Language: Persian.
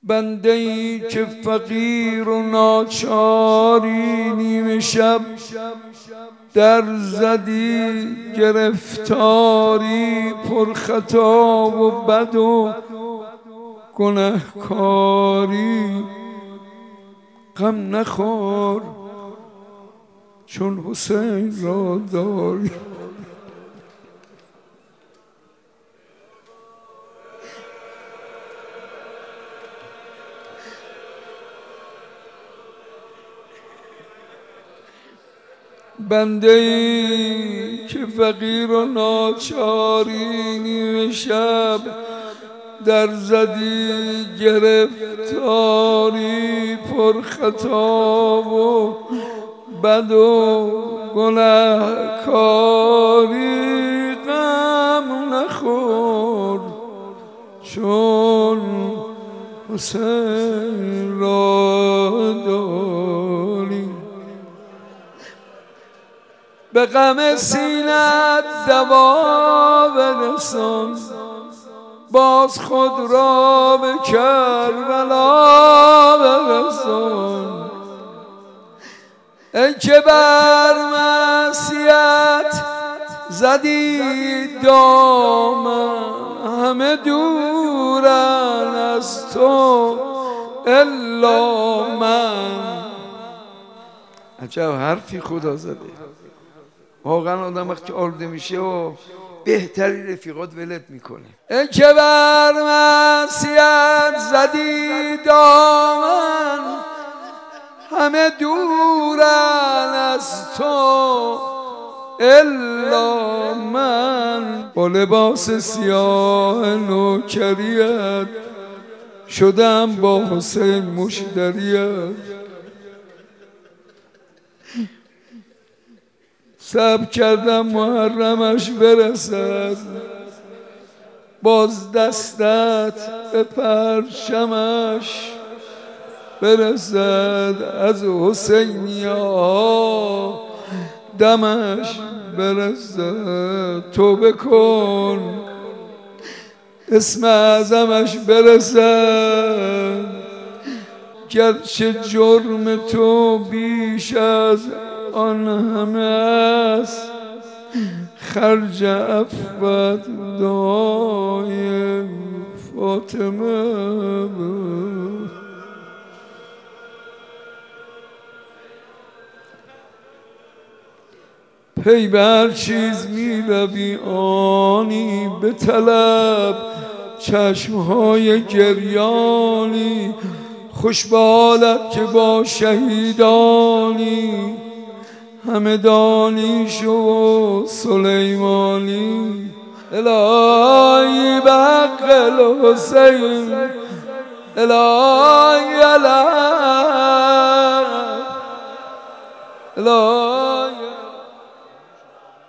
بنده ای که فقیر و ناچاری نیمه شب در زدی گرفتاری پرخطا و بد و گنهکاری غم نخور چون حسین را داری بنده ای که فقیر و ناچاری نیمه شب در زدی گرفتاری پرخطا و بد و گنهکاری غم نخور چون حسین را داری به غم سینت دوا برسان باز خود را به کربلا برسان ای که بر معصیت زدی دامن همه دورن از تو الا من. عجب حرفی خدا زده. واقعا آدم وقتی آلوده میشه و بهتری رفیقات ولت میکنه. ای که بر معصیت زدی دامن همه دورن از تو الا من. با لباس سیاه نوکریت شدم با حسین مشتریت صبر کردم محرمش برسد باز دستت به پرچمش برسد از حسینیا دمش برسد توبه کن اسم اعظمش برسد گرچه جرم تو بیش از آن همه است خرج عفوت دایم فاطمه بود. پی به هر چیز می روی آنی به طلب چشمهای گریانی خوش به حالت که با شهیدانی همه دانیش و سلیمانی الهی به حق الحسین الهی الهی